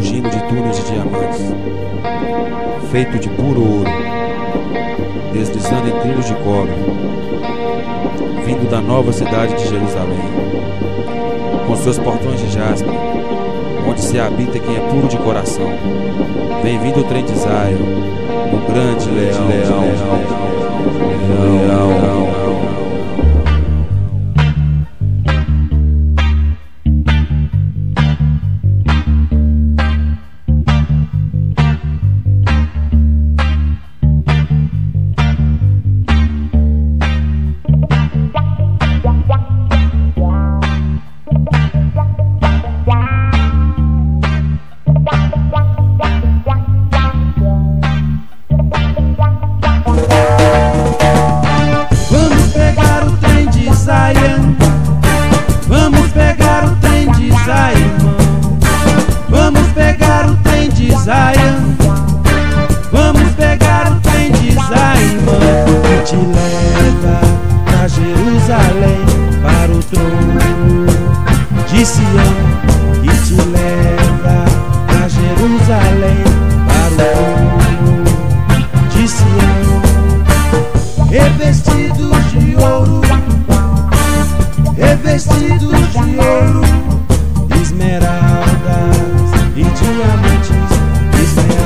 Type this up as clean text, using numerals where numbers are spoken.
fugindo de túneis de diamantes, feito de puro ouro, deslizando em trilhos de cobre, vindo da nova cidade de Jerusalém, com seus portões de jaspe, onde se habita quem é puro de coração. Vem vindo o trem de Zion, o grande leão. Vamos pegar o trem de Zion. Vamos pegar o trem de Zion. Vamos pegar o trem de Zion, que te leva pra Jerusalém, para o trono de Sião, que te leva pra Jerusalém, para o trono de Sião, revestidos de ouro, revestidos de ouro, esmeraldas e diamantes, esmeraldas